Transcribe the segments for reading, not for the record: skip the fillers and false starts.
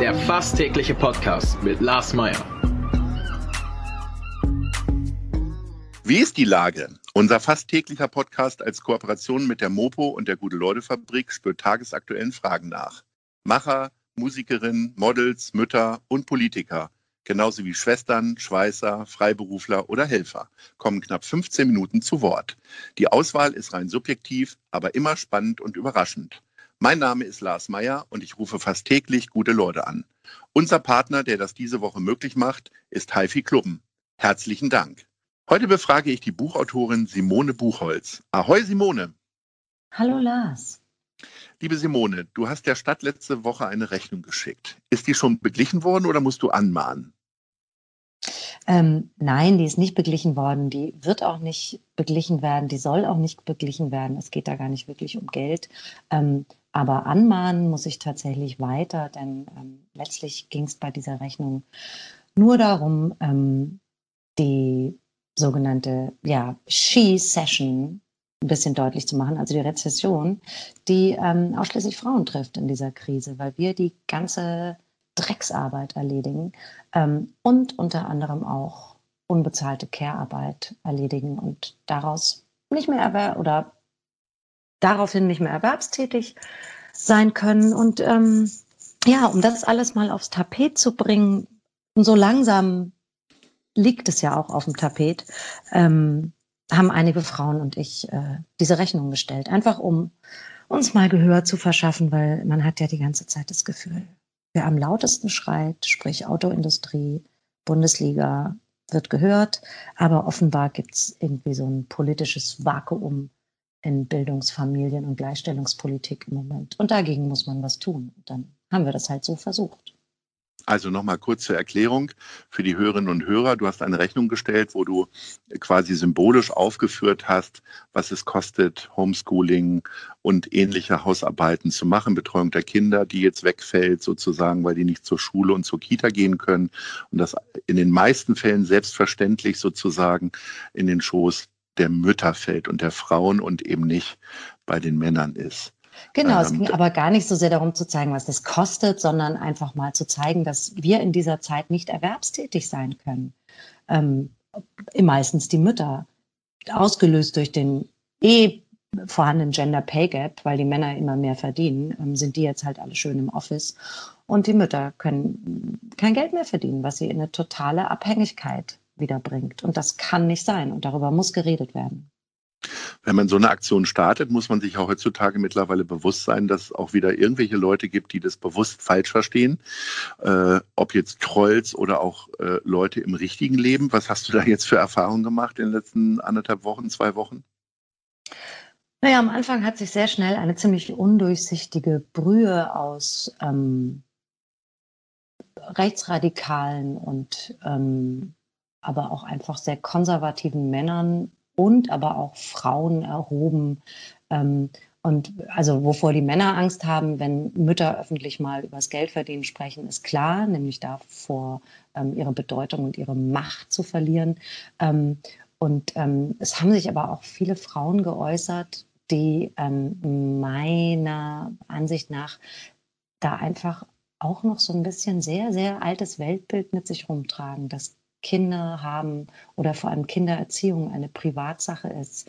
der fast tägliche Podcast mit Lars Meyer. Wie ist die Lage? Unser fast täglicher Podcast als Kooperation mit der Mopo und der Gute-Leute-Fabrik spürt tagesaktuellen Fragen nach. Macher, Musikerinnen, Models, Mütter und Politiker, genauso wie Schwestern, Schweißer, Freiberufler oder Helfer, kommen knapp 15 Minuten zu Wort. Die Auswahl ist rein subjektiv, aber immer spannend und überraschend. Mein Name ist Lars Meyer und ich rufe fast täglich gute Leute an. Unser Partner, der das diese Woche möglich macht, ist HiFi Klubben. Herzlichen Dank. Heute befrage ich die Buchautorin Simone Buchholz. Ahoi Simone! Hallo Lars! Liebe Simone, du hast der Stadt letzte Woche eine Rechnung geschickt. Ist die schon beglichen worden oder musst du anmahnen? Nein, die ist nicht beglichen worden. Die wird auch nicht beglichen werden. Die soll auch nicht beglichen werden. Es geht da gar nicht wirklich um Geld. Aber anmahnen muss ich tatsächlich weiter, denn letztlich ging es bei dieser Rechnung nur darum, die sogenannte She-Session ein bisschen deutlich zu machen, also die Rezession, die ausschließlich Frauen trifft in dieser Krise, weil wir die ganze Drecksarbeit erledigen und unter anderem auch unbezahlte Care-Arbeit erledigen und daraufhin nicht mehr erwerbstätig sein können. Und um das alles mal aufs Tapet zu bringen, und so langsam liegt es ja auch auf dem Tapet, haben einige Frauen und ich diese Rechnung gestellt, einfach um uns mal Gehör zu verschaffen, weil man hat ja die ganze Zeit das Gefühl, wer am lautesten schreit, sprich Autoindustrie, Bundesliga, wird gehört, aber offenbar gibt es irgendwie so ein politisches Vakuum in Bildungs-, Familien- und Gleichstellungspolitik im Moment. Und dagegen muss man was tun. Und dann haben wir das halt so versucht. Also nochmal kurz zur Erklärung für die Hörerinnen und Hörer. Du hast eine Rechnung gestellt, wo du quasi symbolisch aufgeführt hast, was es kostet, Homeschooling und ähnliche Hausarbeiten zu machen, Betreuung der Kinder, die jetzt wegfällt sozusagen, weil die nicht zur Schule und zur Kita gehen können. Und das in den meisten Fällen selbstverständlich sozusagen in den Schoß der Mütter fällt und der Frauen und eben nicht bei den Männern ist. Genau, es ging aber gar nicht so sehr darum zu zeigen, was das kostet, sondern einfach mal zu zeigen, dass wir in dieser Zeit nicht erwerbstätig sein können. Meistens die Mütter, ausgelöst durch den vorhandenen Gender Pay Gap, weil die Männer immer mehr verdienen, sind die jetzt halt alle schön im Office. Und die Mütter können kein Geld mehr verdienen, was sie in eine totale Abhängigkeit wiederbringt. Und das kann nicht sein. Und darüber muss geredet werden. Wenn man so eine Aktion startet, muss man sich auch heutzutage mittlerweile bewusst sein, dass es auch wieder irgendwelche Leute gibt, die das bewusst falsch verstehen. Ob jetzt Trolls oder auch Leute im richtigen Leben. Was hast du da jetzt für Erfahrungen gemacht in den letzten 1,5 Wochen, 2 Wochen? Naja, am Anfang hat sich sehr schnell eine ziemlich undurchsichtige Brühe aus rechtsradikalen und aber auch einfach sehr konservativen Männern und aber auch Frauen erhoben. Und also wovor die Männer Angst haben, wenn Mütter öffentlich mal über das Geldverdienen sprechen, ist klar, nämlich davor, ihre Bedeutung und ihre Macht zu verlieren. Es haben sich aber auch viele Frauen geäußert, die meiner Ansicht nach da einfach auch noch so ein bisschen sehr, sehr altes Weltbild mit sich rumtragen, dass Kinder haben oder vor allem Kindererziehung eine Privatsache ist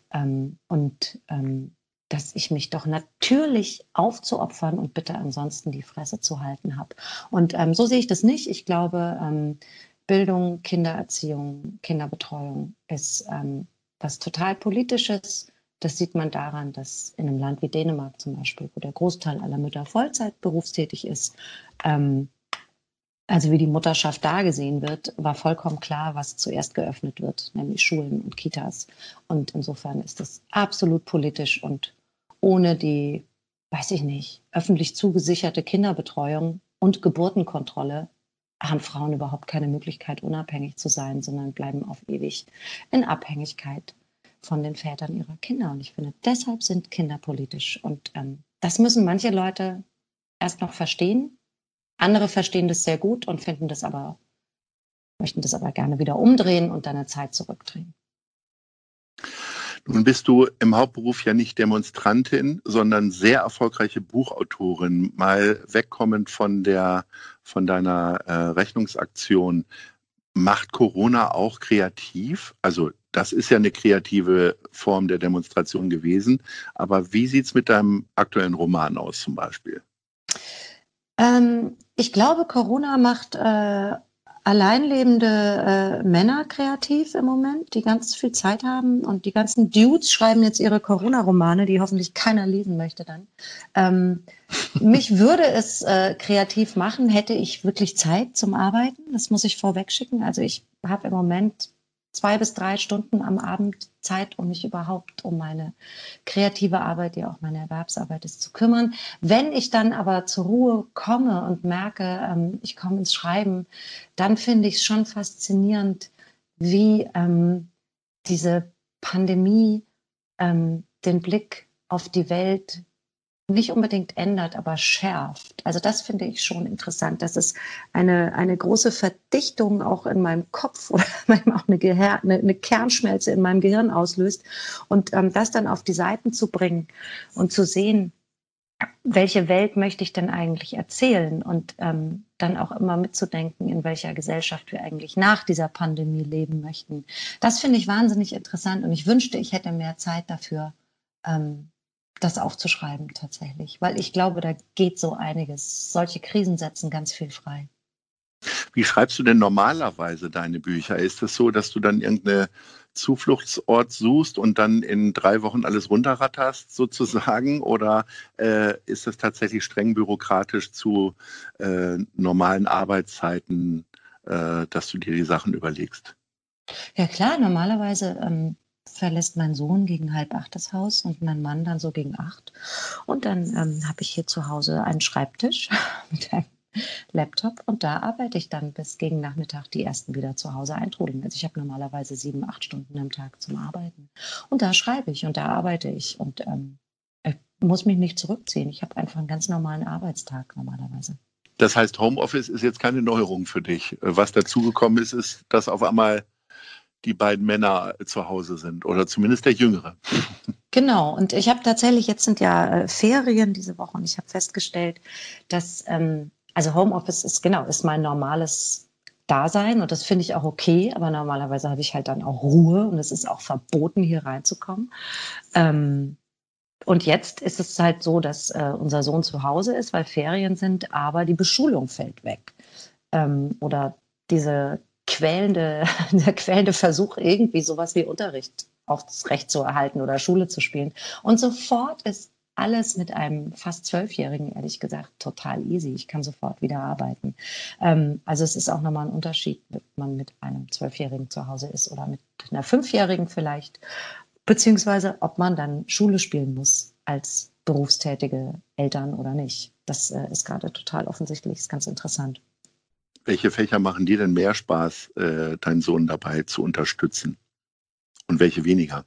dass ich mich doch natürlich aufzuopfern und bitte ansonsten die Fresse zu halten habe. Und so sehe ich das nicht. Ich glaube, Bildung, Kindererziehung, Kinderbetreuung ist was total Politisches. Das sieht man daran, dass in einem Land wie Dänemark zum Beispiel, wo der Großteil aller Mütter Vollzeit berufstätig ist, also wie die Mutterschaft da gesehen wird, war vollkommen klar, was zuerst geöffnet wird, nämlich Schulen und Kitas. Und insofern ist das absolut politisch und ohne die, weiß ich nicht, öffentlich zugesicherte Kinderbetreuung und Geburtenkontrolle haben Frauen überhaupt keine Möglichkeit, unabhängig zu sein, sondern bleiben auf ewig in Abhängigkeit von den Vätern ihrer Kinder. Und ich finde, deshalb sind Kinder politisch. Und das müssen manche Leute erst noch verstehen. Andere verstehen das sehr gut und möchten das aber gerne wieder umdrehen und dann eine Zeit zurückdrehen. Nun bist du im Hauptberuf ja nicht Demonstrantin, sondern sehr erfolgreiche Buchautorin. Mal wegkommend von deiner Rechnungsaktion. Macht Corona auch kreativ? Also das ist ja eine kreative Form der Demonstration gewesen. Aber wie sieht es mit deinem aktuellen Roman aus zum Beispiel? Ich glaube, Corona macht alleinlebende Männer kreativ im Moment, die ganz viel Zeit haben. Und die ganzen Dudes schreiben jetzt ihre Corona-Romane, die hoffentlich keiner lesen möchte dann. Mich würde es kreativ machen, hätte ich wirklich Zeit zum Arbeiten. Das muss ich vorweg schicken. Also ich habe im Moment 2 bis 3 Stunden am Abend Zeit, um mich überhaupt um meine kreative Arbeit, die auch meine Erwerbsarbeit ist, zu kümmern. Wenn ich dann aber zur Ruhe komme und merke, ich komme ins Schreiben, dann finde ich es schon faszinierend, wie diese Pandemie den Blick auf die Welt nicht unbedingt ändert, aber schärft. Also das finde ich schon interessant, dass es eine große Verdichtung auch in meinem Kopf oder manchmal auch eine Kernschmelze in meinem Gehirn auslöst. Und das dann auf die Seiten zu bringen und zu sehen, welche Welt möchte ich denn eigentlich erzählen und dann auch immer mitzudenken, in welcher Gesellschaft wir eigentlich nach dieser Pandemie leben möchten. Das finde ich wahnsinnig interessant und ich wünschte, ich hätte mehr Zeit dafür, das aufzuschreiben tatsächlich, weil ich glaube, da geht so einiges. Solche Krisen setzen ganz viel frei. Wie schreibst du denn normalerweise deine Bücher? Ist es so, dass du dann irgendeinen Zufluchtsort suchst und dann in 3 Wochen alles runterratterst sozusagen? Oder ist es tatsächlich streng bürokratisch zu normalen Arbeitszeiten, dass du dir die Sachen überlegst? Ja klar, normalerweise verlässt mein Sohn gegen 7:30 das Haus und mein Mann dann so gegen 8. Und dann habe ich hier zu Hause einen Schreibtisch mit einem Laptop und da arbeite ich dann bis gegen Nachmittag die ersten wieder zu Hause eintrudeln. Also ich habe normalerweise 7, 8 Stunden am Tag zum Arbeiten. Und da schreibe ich und da arbeite ich und ich muss mich nicht zurückziehen. Ich habe einfach einen ganz normalen Arbeitstag normalerweise. Das heißt, Homeoffice ist jetzt keine Neuerung für dich. Was dazugekommen ist, ist, dass auf einmal die beiden Männer zu Hause sind oder zumindest der Jüngere. Genau, und ich habe tatsächlich, jetzt sind ja Ferien diese Woche und ich habe festgestellt, dass, also Homeoffice ist mein normales Dasein und das finde ich auch okay, aber normalerweise habe ich halt dann auch Ruhe und es ist auch verboten, hier reinzukommen. Ähm, und jetzt ist es halt so, dass unser Sohn zu Hause ist, weil Ferien sind, aber die Beschulung fällt weg. Oder diese der quälende Versuch, irgendwie sowas wie Unterricht aufrecht zu erhalten oder Schule zu spielen. Und sofort ist alles mit einem fast 12-Jährigen, ehrlich gesagt, total easy. Ich kann sofort wieder arbeiten. Also es ist auch nochmal ein Unterschied, ob man mit einem 12-Jährigen zu Hause ist oder mit einer 5-Jährigen vielleicht, beziehungsweise ob man dann Schule spielen muss als berufstätige Eltern oder nicht. Das ist gerade total offensichtlich, ist ganz interessant. Welche Fächer machen dir denn mehr Spaß, deinen Sohn dabei zu unterstützen? Und welche weniger?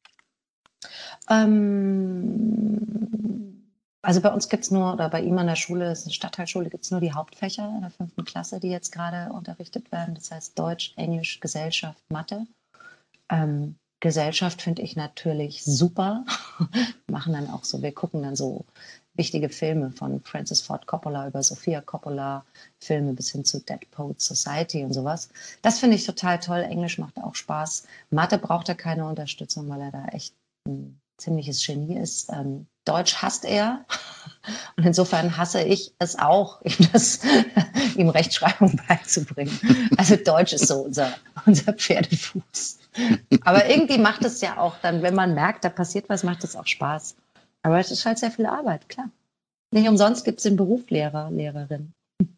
Also bei uns gibt es nur, oder bei ihm an der Schule, das ist eine Stadtteilschule, gibt es nur die Hauptfächer in der 5. Klasse, die jetzt gerade unterrichtet werden. Das heißt Deutsch, Englisch, Gesellschaft, Mathe. Gesellschaft finde ich natürlich super. Wir gucken dann so wichtige Filme von Francis Ford Coppola über Sofia Coppola, Filme bis hin zu Dead Poets Society und sowas. Das finde ich total toll. Englisch macht auch Spaß. Mathe braucht er keine Unterstützung, weil er da echt ein ziemliches Genie ist. Deutsch hasst er. Und insofern hasse ich es auch, ihm Rechtschreibung beizubringen. Also Deutsch ist so unser Pferdefuß. Aber irgendwie macht es ja auch dann, wenn man merkt, da passiert was, macht es auch Spaß. Aber es ist halt sehr viel Arbeit, klar. Nicht umsonst gibt es den Beruf Lehrer, Lehrerin.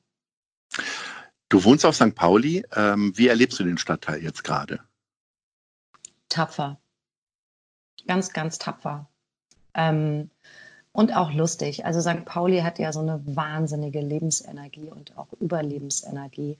Du wohnst auf St. Pauli. Wie erlebst du den Stadtteil jetzt gerade? Tapfer. Ganz, ganz tapfer. Und auch lustig. Also St. Pauli hat ja so eine wahnsinnige Lebensenergie und auch Überlebensenergie.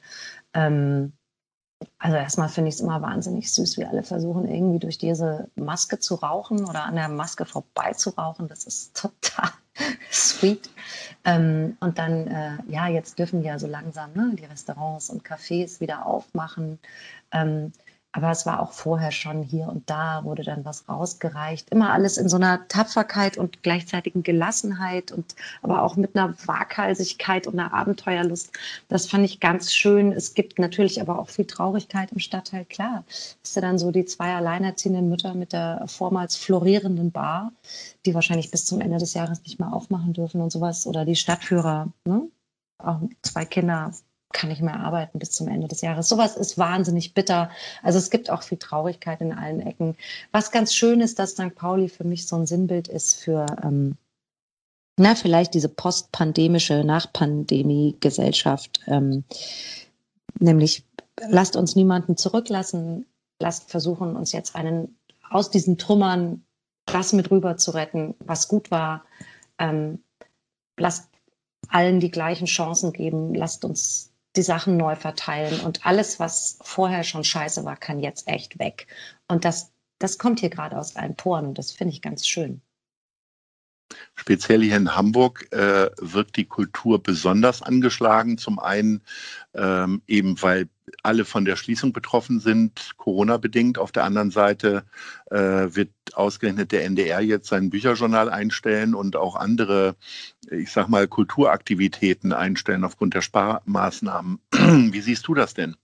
Also erstmal finde ich es immer wahnsinnig süß, wie alle versuchen, irgendwie durch diese Maske zu rauchen oder an der Maske vorbei zu rauchen. Das ist total sweet. Und dann, jetzt dürfen ja so langsam die Restaurants und Cafés wieder aufmachen. Aber es war auch vorher schon hier und da, wurde dann was rausgereicht. Immer alles in so einer Tapferkeit und gleichzeitigen Gelassenheit und aber auch mit einer Waghalsigkeit und einer Abenteuerlust. Das fand ich ganz schön. Es gibt natürlich aber auch viel Traurigkeit im Stadtteil. Klar, ist ja dann so die zwei alleinerziehenden Mütter mit der vormals florierenden Bar, die wahrscheinlich bis zum Ende des Jahres nicht mehr aufmachen dürfen und sowas. Oder die Stadtführer, ne? Auch 2 Kinder kann nicht mehr arbeiten bis zum Ende des Jahres. Sowas ist wahnsinnig bitter. Also es gibt auch viel Traurigkeit in allen Ecken. Was ganz schön ist, dass St. Pauli für mich so ein Sinnbild ist für vielleicht diese postpandemische Nachpandemie-Gesellschaft. Nämlich lasst uns niemanden zurücklassen, lasst versuchen, uns jetzt aus diesen Trümmern das mit rüber zu retten, was gut war. Lasst allen die gleichen Chancen geben, lasst uns die Sachen neu verteilen und alles, was vorher schon scheiße war, kann jetzt echt weg. Und das kommt hier gerade aus allen Poren und das finde ich ganz schön. Speziell hier in Hamburg wird die Kultur besonders angeschlagen. Zum einen eben, weil alle von der Schließung betroffen sind, Corona-bedingt. Auf der anderen Seite wird ausgerechnet der NDR jetzt sein Bücherjournal einstellen und auch andere, ich sag mal, Kulturaktivitäten einstellen aufgrund der Sparmaßnahmen. Wie siehst du das denn?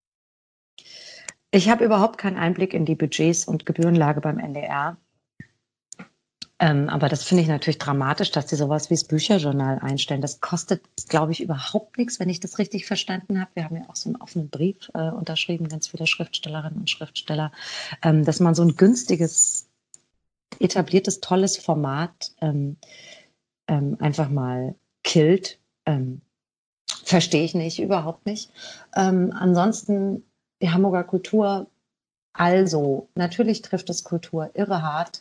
Ich habe überhaupt keinen Einblick in die Budgets und Gebührenlage beim NDR. Aber das finde ich natürlich dramatisch, dass die sowas wie das Bücherjournal einstellen. Das kostet, glaube ich, überhaupt nichts, wenn ich das richtig verstanden habe. Wir haben ja auch so einen offenen Brief unterschrieben, ganz viele Schriftstellerinnen und Schriftsteller, dass man so ein günstiges, etabliertes, tolles Format einfach mal killt. Verstehe ich nicht, überhaupt nicht. Ansonsten die Hamburger Kultur, also natürlich trifft es Kultur irre hart.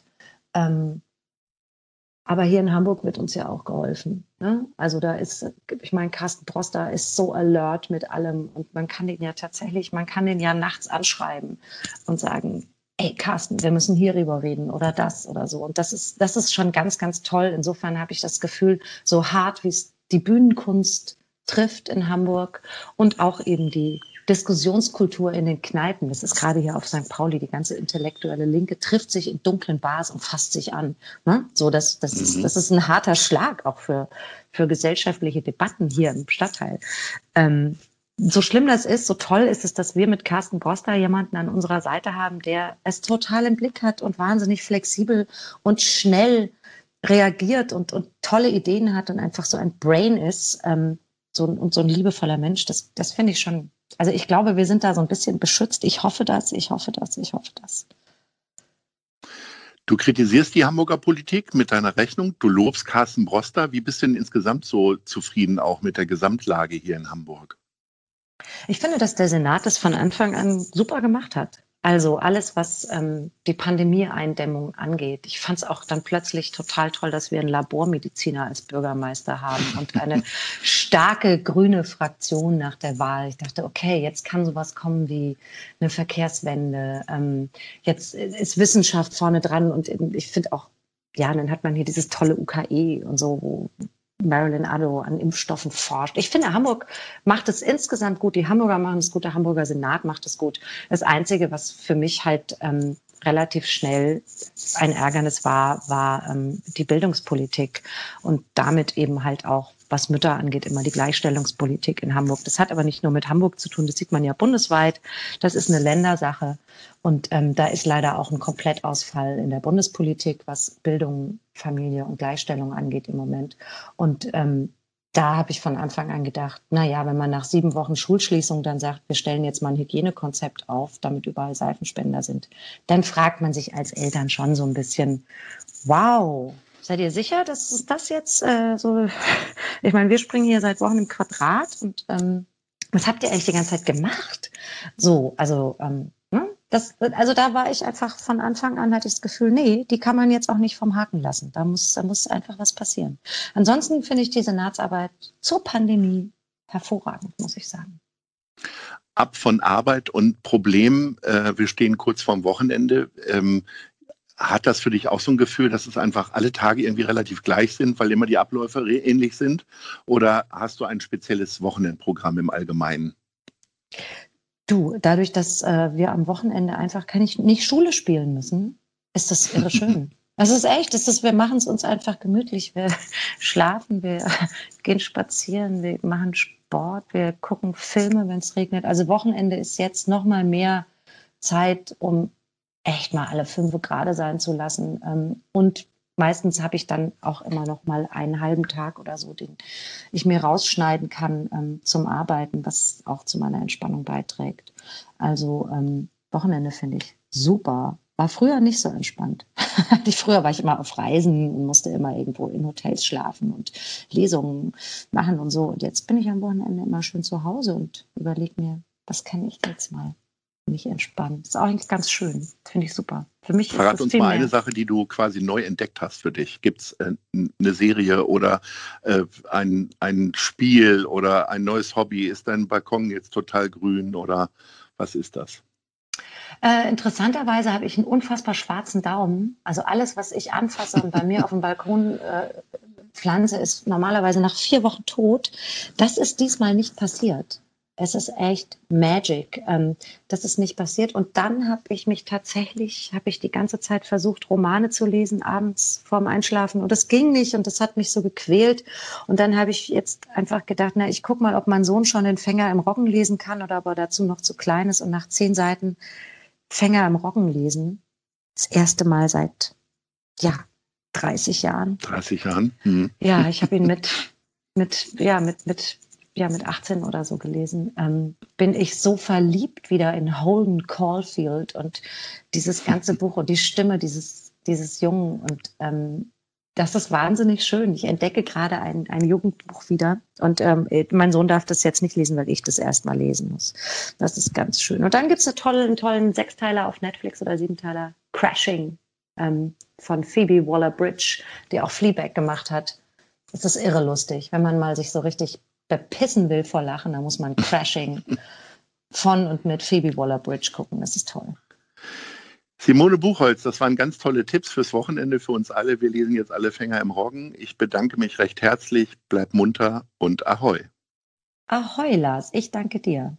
Aber hier in Hamburg wird uns ja auch geholfen. Ne? Also da ist, ich meine, Carsten Broster ist so alert mit allem und man kann den ja nachts anschreiben und sagen, ey Carsten, wir müssen hierüber reden oder das oder so. Und das ist schon ganz, ganz toll. Insofern habe ich das Gefühl, so hart wie es die Bühnenkunst trifft in Hamburg und auch eben die Diskussionskultur in den Kneipen. Das ist gerade hier auf St. Pauli, die ganze intellektuelle Linke trifft sich in dunklen Bars und fasst sich an. Ne? So, das ist ein harter Schlag auch für gesellschaftliche Debatten hier im Stadtteil. So schlimm das ist, so toll ist es, dass wir mit Carsten Broster jemanden an unserer Seite haben, der es total im Blick hat und wahnsinnig flexibel und schnell reagiert und tolle Ideen hat und einfach so ein Brain ist, so ein liebevoller Mensch. Das finde ich schon. Also ich glaube, wir sind da so ein bisschen beschützt. Ich hoffe das. Du kritisierst die Hamburger Politik mit deiner Rechnung. Du lobst Carsten Broster. Wie bist du denn insgesamt so zufrieden auch mit der Gesamtlage hier in Hamburg? Ich finde, dass der Senat das von Anfang an super gemacht hat. Also alles, was die Pandemie-Eindämmung angeht. Ich fand es auch dann plötzlich total toll, dass wir einen Labormediziner als Bürgermeister haben und eine starke grüne Fraktion nach der Wahl. Ich dachte, okay, jetzt kann sowas kommen wie eine Verkehrswende. Jetzt ist Wissenschaft vorne dran und ich finde auch, ja, dann hat man hier dieses tolle UKE und so, wo Marilyn Addo an Impfstoffen forscht. Ich finde, Hamburg macht es insgesamt gut. Die Hamburger machen es gut, der Hamburger Senat macht es gut. Das Einzige, was für mich halt relativ schnell ein Ärgernis war die Bildungspolitik und damit eben halt auch, was Mütter angeht, immer die Gleichstellungspolitik in Hamburg. Das hat aber nicht nur mit Hamburg zu tun, das sieht man ja bundesweit. Das ist eine Ländersache und da ist leider auch ein Komplettausfall in der Bundespolitik, was Bildung, Familie und Gleichstellung angeht im Moment. Und da habe ich von Anfang an gedacht, naja, wenn man nach 7 Wochen Schulschließung dann sagt, wir stellen jetzt mal ein Hygienekonzept auf, damit überall Seifenspender sind, dann fragt man sich als Eltern schon so ein bisschen, wow, seid ihr sicher, dass das jetzt so, ich meine, wir springen hier seit Wochen im Quadrat und was habt ihr eigentlich die ganze Zeit gemacht? So, also also da war ich einfach von Anfang an, hatte ich das Gefühl, nee, die kann man jetzt auch nicht vom Haken lassen. Da muss einfach was passieren. Ansonsten finde ich die Senatsarbeit zur Pandemie hervorragend, muss ich sagen. Ab von Arbeit und Problemen, wir stehen kurz vorm Wochenende. Hat das für dich auch so ein Gefühl, dass es einfach alle Tage irgendwie relativ gleich sind, weil immer die Abläufe ähnlich sind? Oder hast du ein spezielles Wochenendprogramm im Allgemeinen? Du, dadurch, dass wir am Wochenende einfach nicht Schule spielen müssen, ist das irre schön. Das ist echt, wir machen es uns einfach gemütlich. Wir schlafen, wir gehen spazieren, wir machen Sport, wir gucken Filme, wenn es regnet. Also Wochenende ist jetzt noch mal mehr Zeit, um echt mal alle 5 gerade sein zu lassen. Und meistens habe ich dann auch immer noch mal einen halben Tag oder so, den ich mir rausschneiden kann zum Arbeiten, was auch zu meiner Entspannung beiträgt. Also Wochenende finde ich super. War früher nicht so entspannt. Früher war ich immer auf Reisen und musste immer irgendwo in Hotels schlafen und Lesungen machen und so. Und jetzt bin ich am Wochenende immer schön zu Hause und überlege mir, was kann ich jetzt mal mich entspannen. Das ist auch eigentlich ganz schön. Finde ich super. Für mich Verrat ist das uns viel mal mehr. eine Sache, die du quasi neu entdeckt hast für dich. Gibt es eine Serie oder ein Spiel oder ein neues Hobby? Ist dein Balkon jetzt total grün oder was ist das? Interessanterweise habe ich einen unfassbar schwarzen Daumen. Also alles, was ich anfasse und bei mir auf dem Balkon pflanze, ist normalerweise nach 4 Wochen tot. Das ist diesmal nicht passiert. Es ist echt Magic. Das ist nicht passiert. Und dann habe ich die ganze Zeit versucht, Romane zu lesen, abends vorm Einschlafen. Und das ging nicht und das hat mich so gequält. Und dann habe ich jetzt einfach gedacht, ich gucke mal, ob mein Sohn schon den Fänger im Roggen lesen kann oder ob er dazu noch zu klein ist. Und nach 10 Seiten Fänger im Roggen lesen, das erste Mal seit 30 Jahren. 30 Jahren? Ja, ich habe ihn mit 18 oder so gelesen, bin ich so verliebt wieder in Holden Caulfield und dieses ganze Buch und die Stimme dieses Jungen. Und das ist wahnsinnig schön. Ich entdecke gerade ein Jugendbuch wieder. Und mein Sohn darf das jetzt nicht lesen, weil ich das erst mal lesen muss. Das ist ganz schön. Und dann gibt es einen tollen 6-Teiler auf Netflix oder 7-Teiler, Crashing, von Phoebe Waller-Bridge, die auch Fleabag gemacht hat. Das ist irre lustig. Wenn man mal sich so richtig bepissen will vor Lachen, dann muss man Crashing von und mit Phoebe Waller-Bridge gucken. Das ist toll. Simone Buchholz, das waren ganz tolle Tipps fürs Wochenende für uns alle. Wir lesen jetzt alle Fänger im Roggen. Ich bedanke mich recht herzlich. Bleib munter und Ahoi. Ahoi, Lars. Ich danke dir.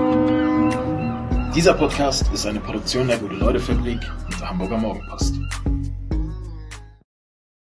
Dieser Podcast ist eine Produktion der Gute-Leute-Fabrik und der Hamburger Morgenpost.